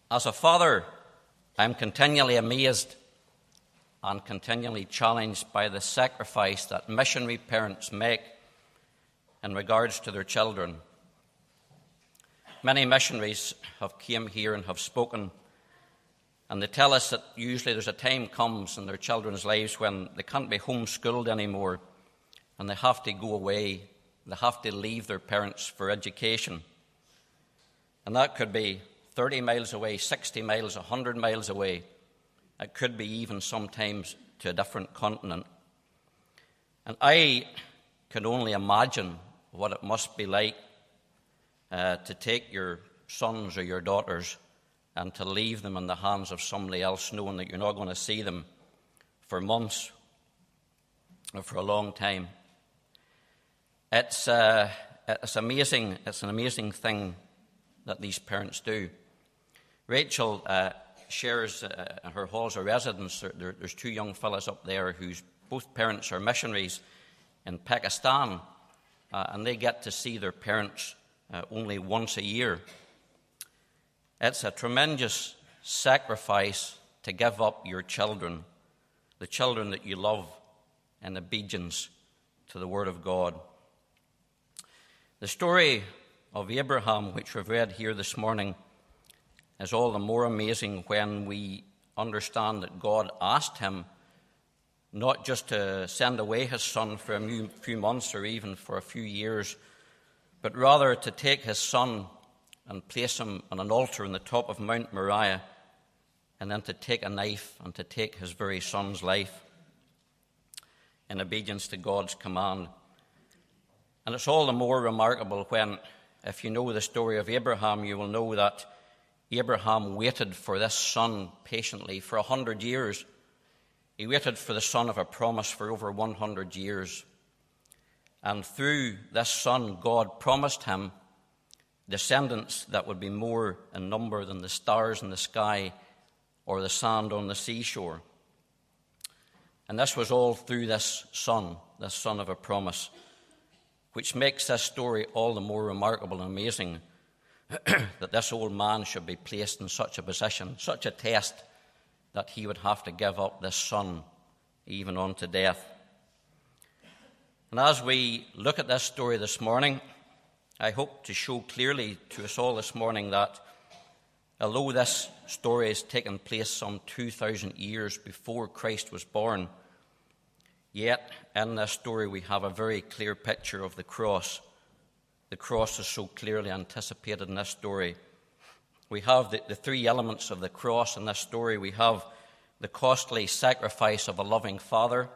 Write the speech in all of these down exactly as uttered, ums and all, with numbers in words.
As a father, I'm continually amazed and continually challenged by the sacrifice that missionary parents make in regards to their children. Many missionaries have come here and have spoken, and they tell us that usually there's a time comes in their children's lives when they can't be homeschooled anymore, and they have to go away. They have to leave their parents for education. And that could be thirty miles away, sixty miles, one hundred miles away. It could be even sometimes to a different continent. And I can only imagine what it must be like uh, to take your sons or your daughters and to leave them in the hands of somebody else, knowing that you're not going to see them for months or for a long time. It's, uh, it's amazing. It's an amazing thing that these parents do. Rachel uh, shares uh, in her halls of residence. There, there, there's two young fellows up there whose both parents are missionaries in Pakistan, uh, and they get to see their parents uh, only once a year. It's a tremendous sacrifice to give up your children, the children that you love, in obedience to the Word of God. The story of Abraham, which we've read here this morning, is all the more amazing when we understand that God asked him not just to send away his son for a few months or even for a few years, but rather to take his son and place him on an altar on the top of Mount Moriah, and then to take a knife and to take his very son's life in obedience to God's command. And it's all the more remarkable when, if you know the story of Abraham, you will know that Abraham waited for this son patiently for a hundred years. He waited for the son of a promise for over one hundred years. And through this son, God promised him descendants that would be more in number than the stars in the sky or the sand on the seashore. And this was all through this son, this son of a promise, which makes this story all the more remarkable and amazing, that this old man should be placed in such a position, such a test, that he would have to give up this son even unto death. And as we look at this story this morning, I hope to show clearly to us all this morning that although this story has taken place some two thousand years before Christ was born, yet in this story we have a very clear picture of the cross. The cross is so clearly anticipated in this story. We have the, the three elements of the cross in this story. We have the costly sacrifice of a loving father.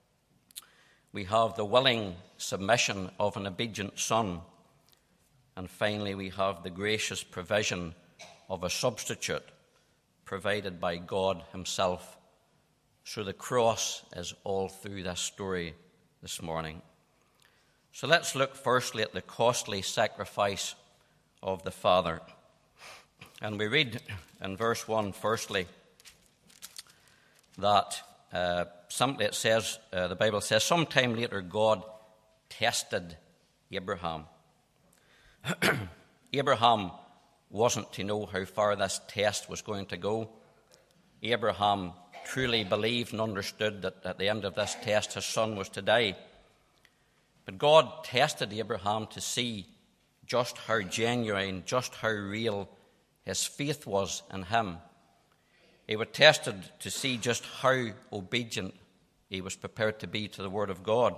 We have the willing submission of an obedient son. And finally, we have the gracious provision of a substitute provided by God himself. So the cross is all through this story this morning. So let's look firstly at the costly sacrifice of the Father. And we read in verse one, firstly, that uh, simply it says, uh, the Bible says, sometime later God tested Abraham. Abraham wasn't to know how far this test was going to go. Abraham truly believed and understood that at the end of this test his son was to die. But God tested Abraham to see just how genuine, just how real his faith was in him. He was tested to see just how obedient he was prepared to be to the Word of God.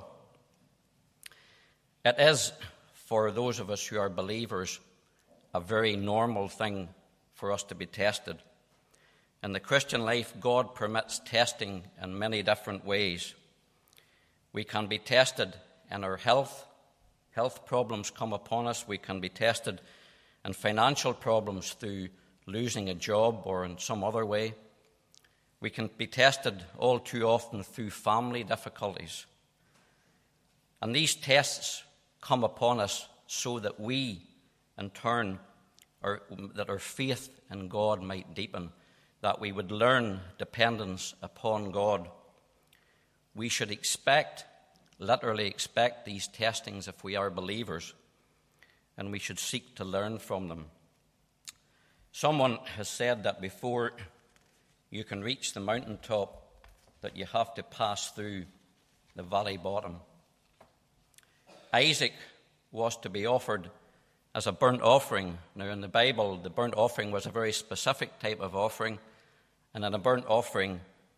It is, for those of us who are believers, a very normal thing for us to be tested. In the Christian life, God permits testing in many different ways. We can be tested in our health. Health problems come upon us. We can be tested in financial problems through losing a job or in some other way. We can be tested all too often through family difficulties. And these tests come upon us so that we, in turn, or that our faith in God might deepen, that we would learn dependence upon God. We should expect, literally expect these testings if we are believers, and we should seek to learn from them. Someone has said that before you can reach the mountaintop, that you have to pass through the valley bottom. Isaac was to be offered as a burnt offering. Now, in the Bible, the burnt offering was a very specific type of offering, and in a burnt offering,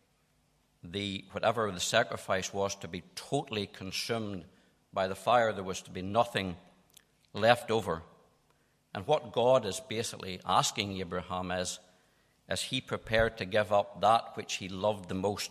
the whatever the sacrifice was to be totally consumed by the fire. There was to be nothing left over. And what God is basically asking Abraham is, as he prepared to give up that which he loved the most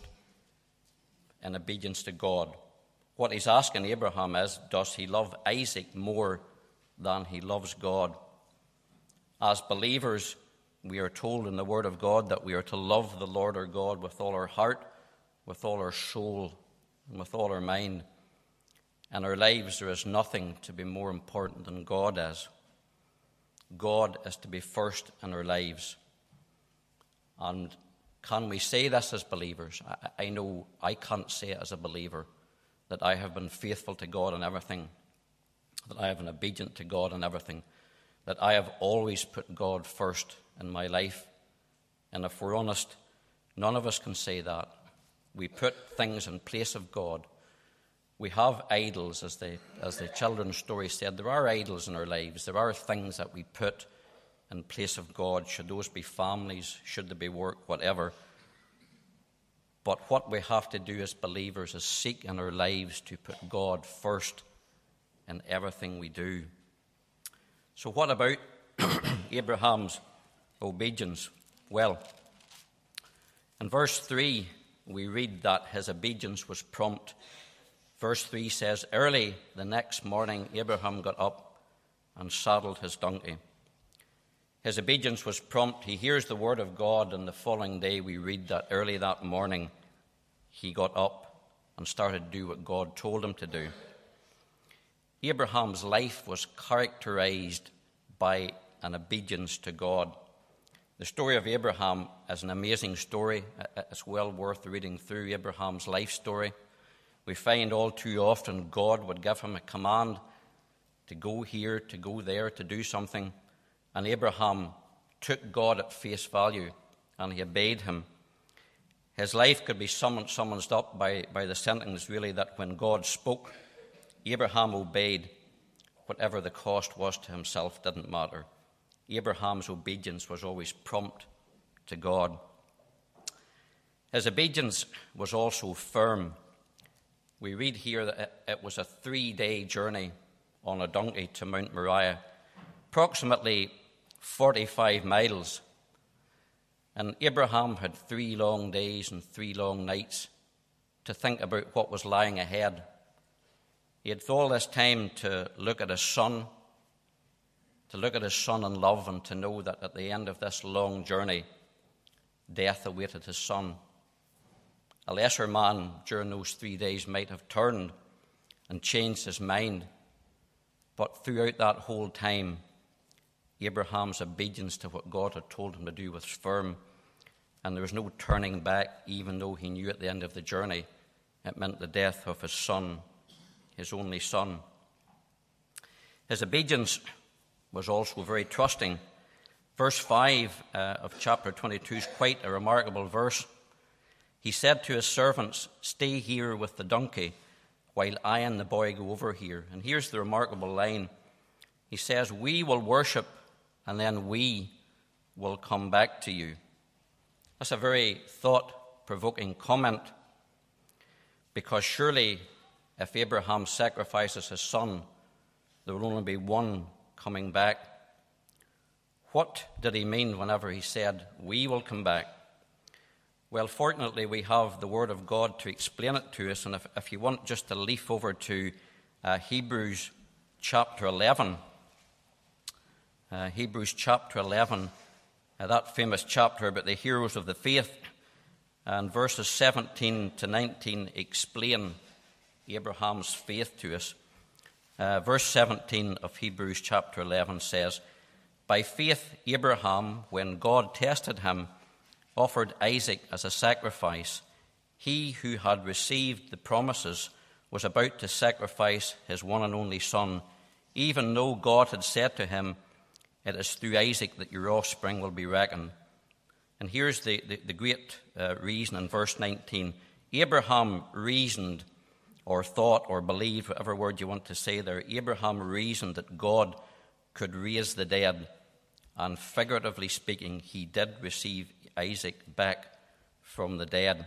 in obedience to God, what he's asking Abraham is, does he love Isaac more than he loves God? As believers, we are told in the Word of God that we are to love the Lord our God with all our heart, with all our soul, and with all our mind. In our lives, there is nothing to be more important than God is. God is to be first in our lives. And can we say this as believers? I, I know I can't say it as a believer, that I have been faithful to God in everything, that I have been obedient to God in everything, that I have always put God first in my life. And if we're honest, none of us can say that. We put things in place of God. We have idols, as the, as the children's story said. There are idols in our lives. There are things that we put in place of God, should those be families, should they be work, whatever. But what we have to do as believers is seek in our lives to put God first in everything we do. So what about Abraham's obedience? Well, in verse three, we read that his obedience was prompt. Verse three says, early the next morning, Abraham got up and saddled his donkey. His obedience was prompt. He hears the word of God, and the following day we read that early that morning he got up and started to do what God told him to do. Abraham's life was characterized by an obedience to God. The story of Abraham is an amazing story. It's well worth reading through Abraham's life story. We find all too often God would give him a command to go here, to go there, to do something. And Abraham took God at face value and he obeyed him. His life could be summed, summed up by, by the sentence, really, that when God spoke, Abraham obeyed. Whatever the cost was to himself didn't matter. Abraham's obedience was always prompt to God. His obedience was also firm. We read here that it was a three-day journey on a donkey to Mount Moriah, approximately forty-five miles. And Abraham had three long days and three long nights to think about what was lying ahead. He had all this time to look at his son, to look at his son in love, and to know that at the end of this long journey, death awaited his son. A lesser man during those three days might have turned and changed his mind, but throughout that whole time, Abraham's obedience to what God had told him to do was firm, and there was no turning back, even though he knew at the end of the journey it meant the death of his son, his only son. His obedience was also very trusting. Verse five uh, of chapter twenty-two is quite a remarkable verse. He said to his servants, "Stay here with the donkey while I and the boy go over here." And here's the remarkable line. He says, "We will worship, and then we will come back to you." That's a very thought-provoking comment, because surely if Abraham sacrifices his son, there will only be one coming back. What did he mean whenever he said, "We will come back"? Well, fortunately, we have the Word of God to explain it to us. And if, if you want just to leaf over to uh, Hebrews chapter eleven, uh, Hebrews chapter eleven, uh, that famous chapter about the heroes of the faith, and verses seventeen to nineteen explain Abraham's faith to us. Uh, verse seventeen of Hebrews chapter eleven says, "By faith Abraham, when God tested him, offered Isaac as a sacrifice. He who had received the promises was about to sacrifice his one and only son, even though God had said to him, It is through Isaac that your offspring will be reckoned. And here's the, the, the great uh, reason in verse nineteen. Abraham reasoned or thought or believed, whatever word you want to say there. Abraham reasoned that God could raise the dead. And figuratively speaking, he did receive Isaac back from the dead.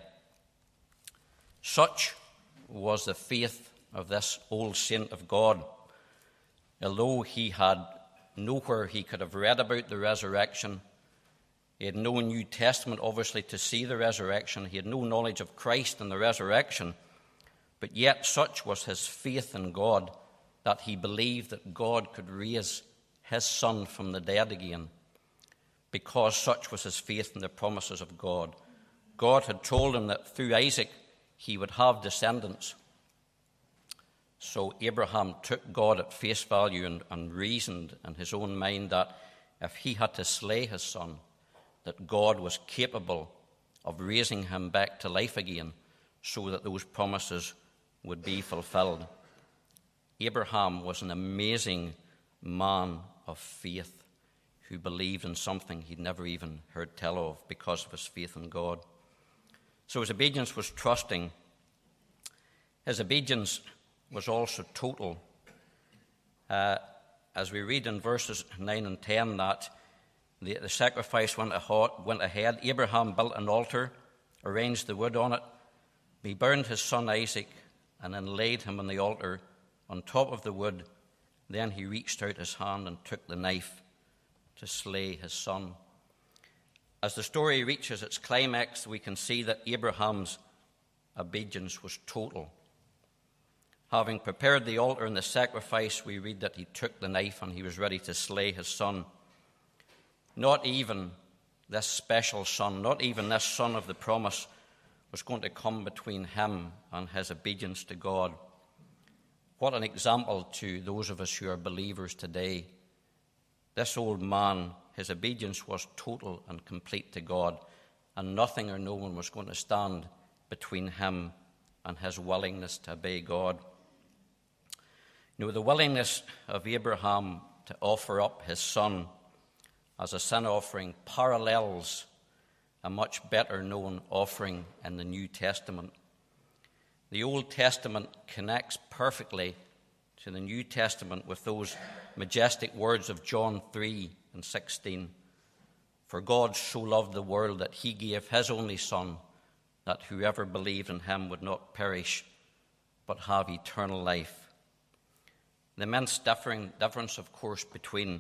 Such was the faith of this old saint of God. Although he had nowhere he could have read about the resurrection, he had no New Testament, obviously, to see the resurrection. He had no knowledge of Christ and the resurrection. But yet such was his faith in God that he believed that God could raise his son from the dead again, because such was his faith in the promises of God. God had told him that through Isaac he would have descendants. So Abraham took God at face value and, and reasoned in his own mind that if he had to slay his son, that God was capable of raising him back to life again so that those promises would be fulfilled. Abraham was an amazing man of faith who believed in something he'd never even heard tell of because of his faith in God. So his obedience was trusting. His obedience was also total. Uh, as we read in verses nine and ten that the, the sacrifice went, aho- went ahead. Abraham built an altar, arranged the wood on it. He burned his son Isaac and then laid him on the altar on top of the wood. Then he reached out his hand and took the knife to slay his son. As the story reaches its climax, we can see that Abraham's obedience was total. Having prepared the altar and the sacrifice, we read that he took the knife and he was ready to slay his son. Not even this special son, not even this son of the promise, was going to come between him and his obedience to God. What an example to those of us who are believers today. This old man, his obedience was total and complete to God, and nothing or no one was going to stand between him and his willingness to obey God. You know, the willingness of Abraham to offer up his son as a sin offering parallels a much better known offering in the New Testament. The Old Testament connects perfectly to the New Testament with those majestic words of John three and sixteen. For God so loved the world that he gave his only Son, that whoever believed in him would not perish, but have eternal life. The immense difference, of course, between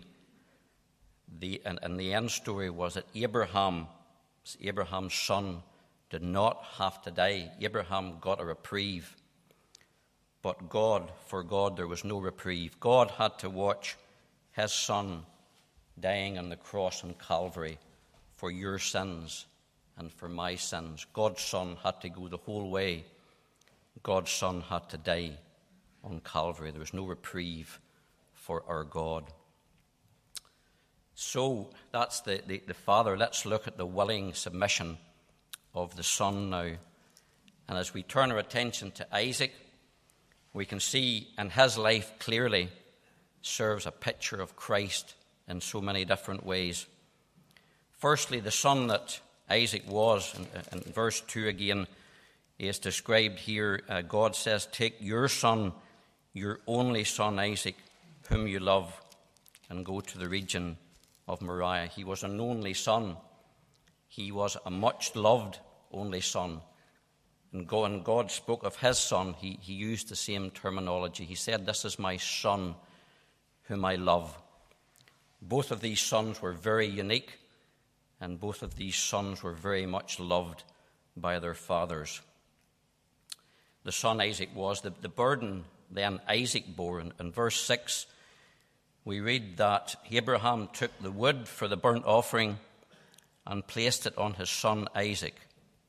the and, and the end story was that Abraham, Abraham's son, did not have to die. Abraham got a reprieve. But God, for God, there was no reprieve. God had to watch his son dying on the cross on Calvary for your sins and for my sins. God's son had to go the whole way. God's son had to die on Calvary. There was no reprieve for our God. So that's the, the, the Father. Let's look at the willing submission of the Son now. And as we turn our attention to Isaac, we can see in his life clearly serves a picture of Christ in so many different ways. Firstly, the son that Isaac was, in, in verse two again, is described here. Uh, God says, take your son, your only son Isaac, whom you love, and go to the region of Moriah. He was an only son. He was a much-loved only son. And when God spoke of his son, he, he used the same terminology. He said, this is my son whom I love. Both of these sons were very unique, and both of these sons were very much loved by their fathers. The son Isaac was. The, the burden then Isaac bore. In, in verse six, we read that Abraham took the wood for the burnt offering and placed it on his son Isaac.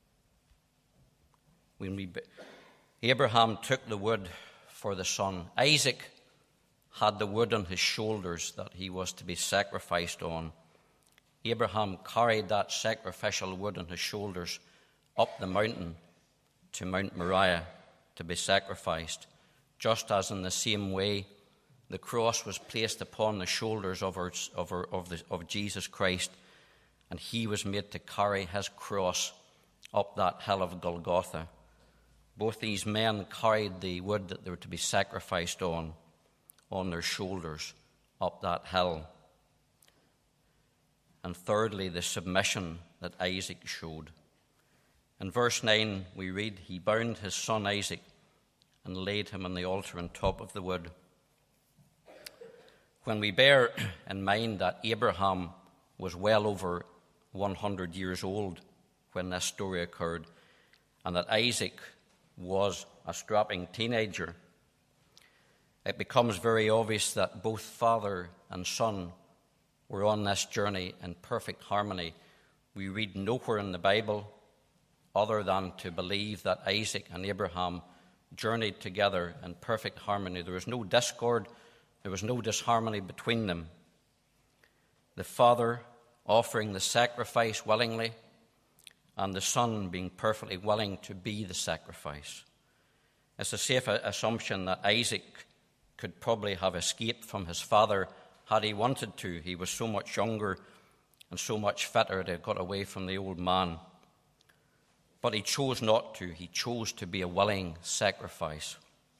When we, Abraham took the wood for the son. Isaac had the wood on his shoulders that he was to be sacrificed on. Abraham carried that sacrificial wood on his shoulders up the mountain to Mount Moriah to be sacrificed, just as in the same way the cross was placed upon the shoulders of, our, of, our, of, the, of Jesus Christ, and he was made to carry his cross up that hill of Golgotha. Both these men carried the wood that they were to be sacrificed on, on their shoulders up that hill. And thirdly, the submission that Isaac showed. In verse nine, we read, he bound his son Isaac and laid him on the altar on top of the wood. When we bear in mind that Abraham was well over one hundred years old when this story occurred, and that Isaac was a strapping teenager, it becomes very obvious that both father and son were on this journey in perfect harmony. We read nowhere in the Bible other than to believe that Isaac and Abraham journeyed together in perfect harmony. There was no discord, there was no disharmony between them. The father offering the sacrifice willingly, and the son being perfectly willing to be the sacrifice. It's a safe assumption that Isaac could probably have escaped from his father had he wanted to. He was so much younger and so much fitter that he got away from the old man. But he chose not to. He chose to be a willing sacrifice.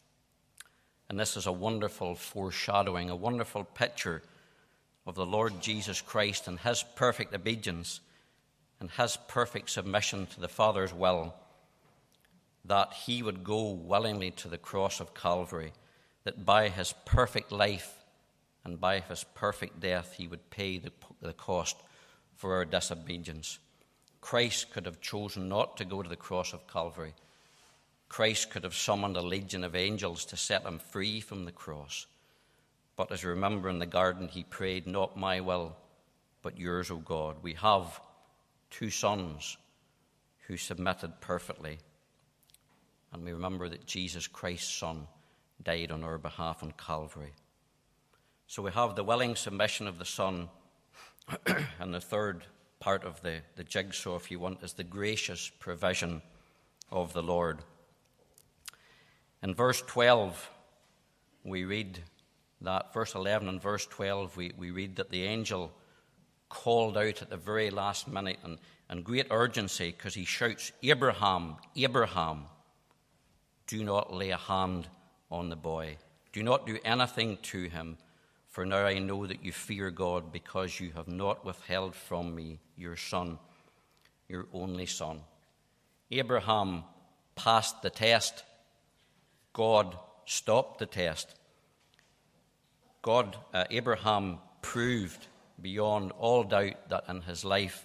And this is a wonderful foreshadowing, a wonderful picture of the Lord Jesus Christ and his perfect obedience and his perfect submission to the Father's will, that he would go willingly to the cross of Calvary, that by his perfect life and by his perfect death he would pay the, the cost for our disobedience. Christ could have chosen not to go to the cross of Calvary. Christ could have summoned a legion of angels to set him free from the cross. But as you remember in the garden, he prayed, not my will, but yours, O God. We have two sons who submitted perfectly. And we remember that Jesus Christ's Son died on our behalf on Calvary. So we have the willing submission of the Son, and the third part of the, the jigsaw, if you want, is the gracious provision of the Lord. In verse twelve, we read that, verse eleven and verse twelve, we, we read that the angel called out at the very last minute and, and great urgency, because he shouts, Abraham, Abraham, do not lay a hand on the boy. Do not do anything to him, for now I know that you fear God, because you have not withheld from me your son, your only son. Abraham passed the test. God stopped the test. God, uh, Abraham proved beyond all doubt that in his life,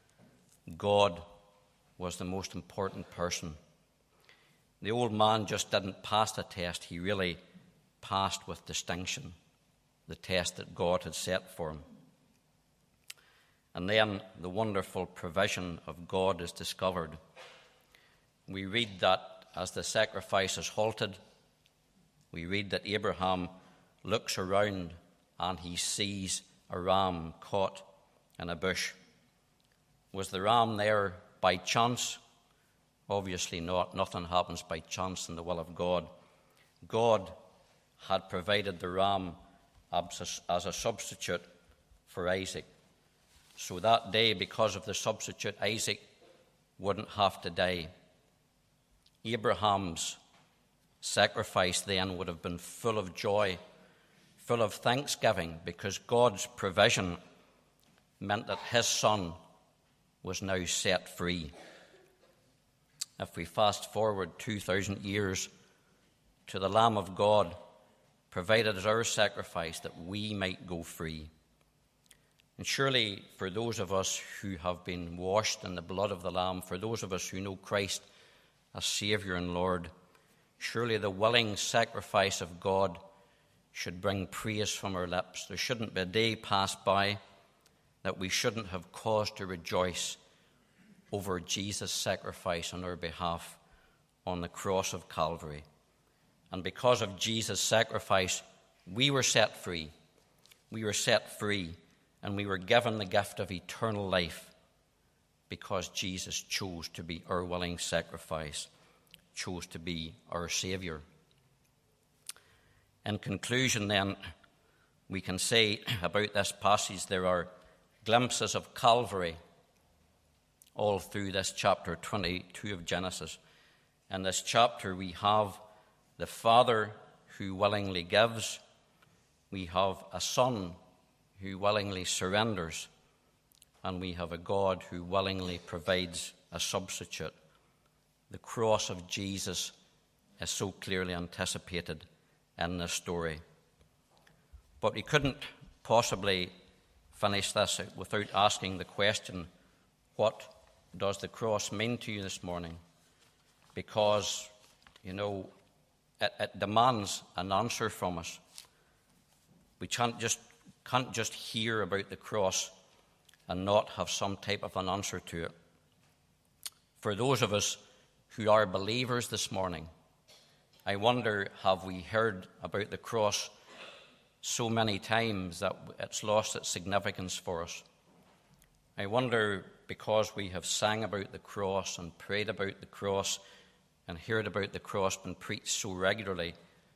God was the most important person. The old man just didn't pass the test. He really passed with distinction the test that God had set for him. And then the wonderful provision of God is discovered. We read that as the sacrifice is halted, we read that Abraham looks around and he sees a ram caught in a bush. Was the ram there by chance? Obviously not. Nothing happens by chance in the will of God. God had provided the ram as a substitute for Isaac. So that day, because of the substitute, Isaac wouldn't have to die. Abraham's sacrifice then would have been full of joy, full of thanksgiving, because God's provision meant that his son was now set free. If we fast forward two thousand years to the Lamb of God, provided as our sacrifice that we might go free. And surely for those of us who have been washed in the blood of the Lamb, for those of us who know Christ as Saviour and Lord, surely the willing sacrifice of God should bring praise from our lips. There shouldn't be a day pass by that we shouldn't have cause to rejoice over Jesus' sacrifice on our behalf on the cross of Calvary. And because of Jesus' sacrifice, we were set free. We were set free, and we were given the gift of eternal life because Jesus chose to be our willing sacrifice, chose to be our Saviour. In conclusion, then, we can say about this passage there are glimpses of Calvary all through this chapter twenty-two of Genesis. In this chapter we have the Father who willingly gives. We have a Son who willingly surrenders. And we have a God who willingly provides a substitute. The cross of Jesus is so clearly anticipated in this story. But we couldn't possibly finish this without asking the question, what does the cross mean to you this morning? Because, you know, it, it demands an answer from us. We can't just, can't just hear about the cross and not have some type of an answer to it. For those of us who are believers this morning, I wonder, have we heard about the cross so many times that it's lost its significance for us? I wonder, because we have sang about the cross and prayed about the cross and heard about the cross been preached so regularly,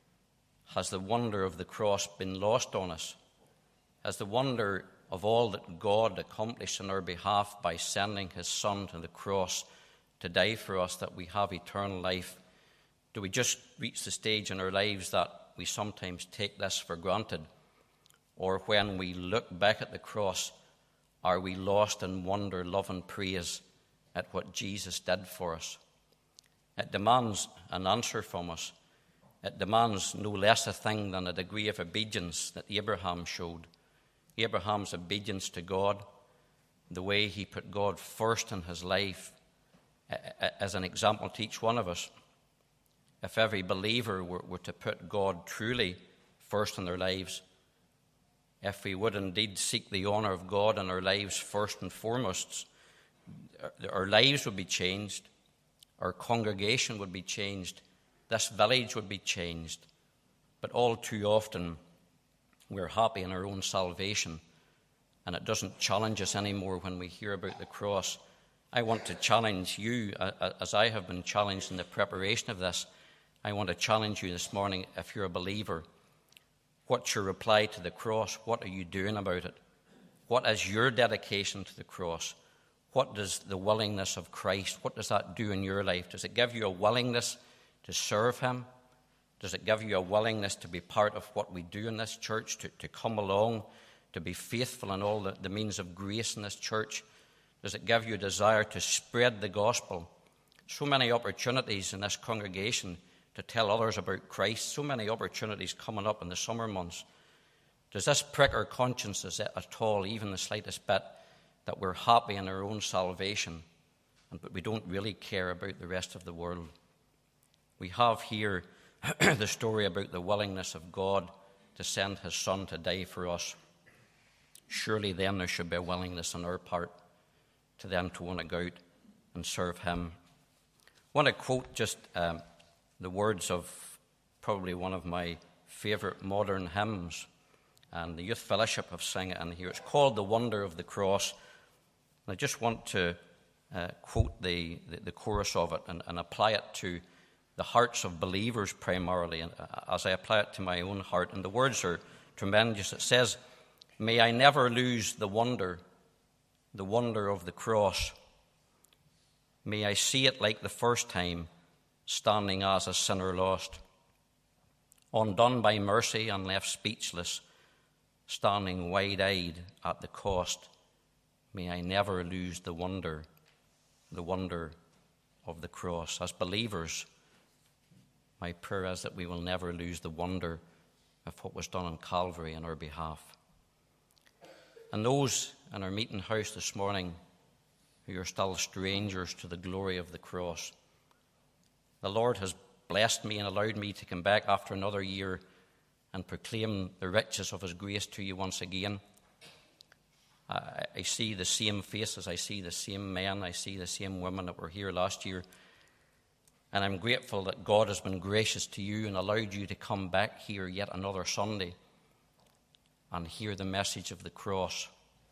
has the wonder of the cross been lost on us? Has the wonder of all that God accomplished on our behalf by sending his Son to the cross to die for us, that we have eternal life, do we just reach the stage in our lives that we sometimes take this for granted? Or when we look back at the cross, are we lost in wonder, love and praise at what Jesus did for us? It demands an answer from us. It demands no less a thing than a degree of obedience that Abraham showed. Abraham's obedience to God, the way he put God first in his life, as an example to each one of us. If every believer were, were to put God truly first in their lives, if we would indeed seek the honour of God in our lives first and foremost, our lives would be changed, our congregation would be changed, this village would be changed. But all too often, we're happy in our own salvation, and it doesn't challenge us anymore when we hear about the cross. I want to challenge you, as I have been challenged in the preparation of this. I want to challenge you this morning, if you're a believer. What's your reply to the cross? What are you doing about it? What is your dedication to the cross? What does the willingness of Christ, what does that do in your life? Does it give you a willingness to serve him? Does it give you a willingness to be part of what we do in this church, to, to come along, to be faithful in all the, the means of grace in this church? Does it give you a desire to spread the gospel? So many opportunities in this congregation to tell others about Christ, so many opportunities coming up in the summer months. Does this prick our consciences at all, even the slightest bit, that we're happy in our own salvation, but we don't really care about the rest of the world? We have here the story about the willingness of God to send his Son to die for us. Surely then there should be a willingness on our part to then to want to go out and serve him. I want to quote just um, the words of probably one of my favourite modern hymns, and the Youth Fellowship have sang it in here. It's called The Wonder of the Cross. And I just want to uh, quote the, the, the chorus of it and, and apply it to the hearts of believers primarily, and as I apply it to my own heart. And the words are tremendous. It says, "May I never lose the wonder, the wonder of the cross. May I see it like the first time, standing as a sinner lost, undone by mercy and left speechless, standing wide-eyed at the cost. May I never lose the wonder, the wonder of the cross." As believers, my prayer is that we will never lose the wonder of what was done on Calvary on our behalf. And those in our meeting house this morning who are still strangers to the glory of the cross, the Lord has blessed me and allowed me to come back after another year and proclaim the riches of his grace to you once again. I, I see the same faces, I see the same men, I see the same women that were here last year. And I'm grateful that God has been gracious to you and allowed you to come back here yet another Sunday and hear the message of the cross.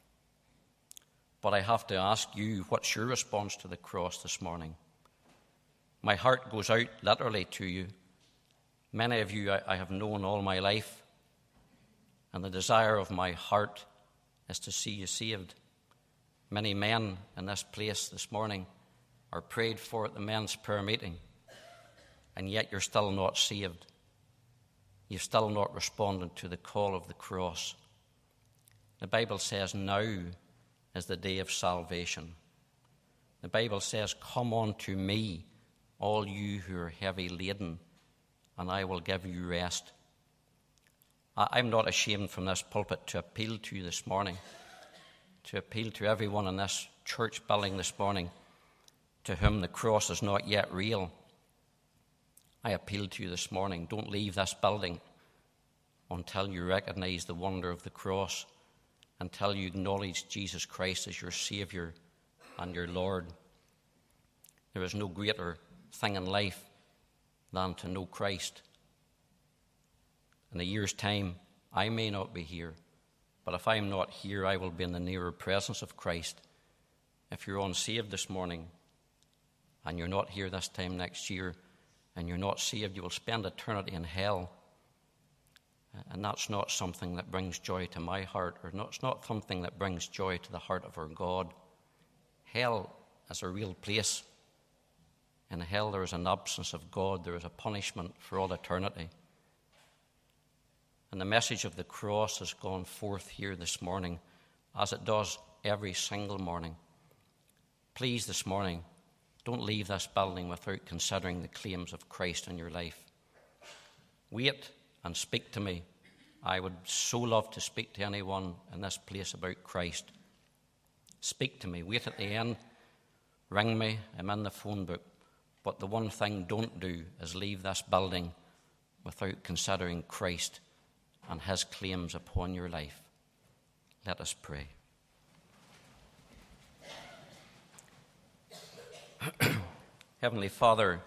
But I have to ask you, what's your response to the cross this morning? My heart goes out literally to you. Many of you I, I have known all my life. And the desire of my heart is to see you saved. Many men in this place this morning are prayed for at the men's prayer meeting, and yet you're still not saved. You've still not responded to the call of the cross. The Bible says now is the day of salvation. The Bible says, come unto me, all you who are heavy laden, and I will give you rest. I'm not ashamed from this pulpit to appeal to you this morning, to appeal to everyone in this church building this morning to whom the cross is not yet real. I appeal to you this morning, don't leave this building until you recognize the wonder of the cross, until you acknowledge Jesus Christ as your Saviour and your Lord. There is no greater thing in life than to know Christ. In a year's time, I may not be here, but if I'm not here, I will be in the nearer presence of Christ. If you're unsaved this morning and you're not here this time next year and you're not saved, you will spend eternity in hell. And that's not something that brings joy to my heart, or not, it's not something that brings joy to the heart of our God. Hell is a real place. In hell there is an absence of God. There is a punishment for all eternity. And the message of the cross has gone forth here this morning, as it does every single morning. Please, this morning, don't leave this building without considering the claims of Christ in your life. Wait and speak to me. I would so love to speak to anyone in this place about Christ. Speak to me. Wait at the end. Ring me. I'm in the phone book. But the one thing don't do is leave this building without considering Christ and his claims upon your life. Let us pray. Heavenly Father,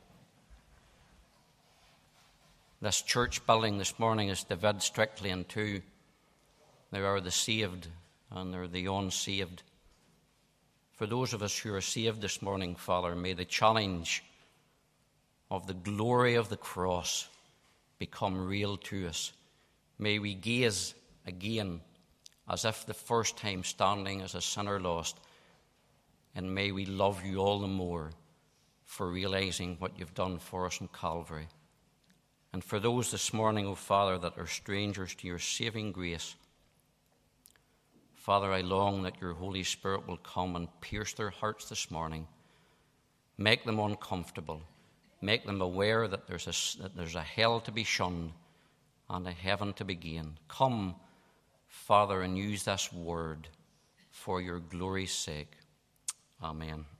this church building this morning is divided strictly in two. There are the saved and there are the unsaved. For those of us who are saved this morning, Father, may the challenge of the glory of the cross become real to us. May we gaze again as if the first time standing as a sinner lost, and may we love you all the more for realizing what you've done for us in Calvary. And for those this morning, O Father, that are strangers to your saving grace, Father, I long that your Holy Spirit will come and pierce their hearts this morning. Make them uncomfortable. Make them aware that there's a, that there's a hell to be shunned and a heaven to be gained. Come, Father, and use this word for your glory's sake. Amen.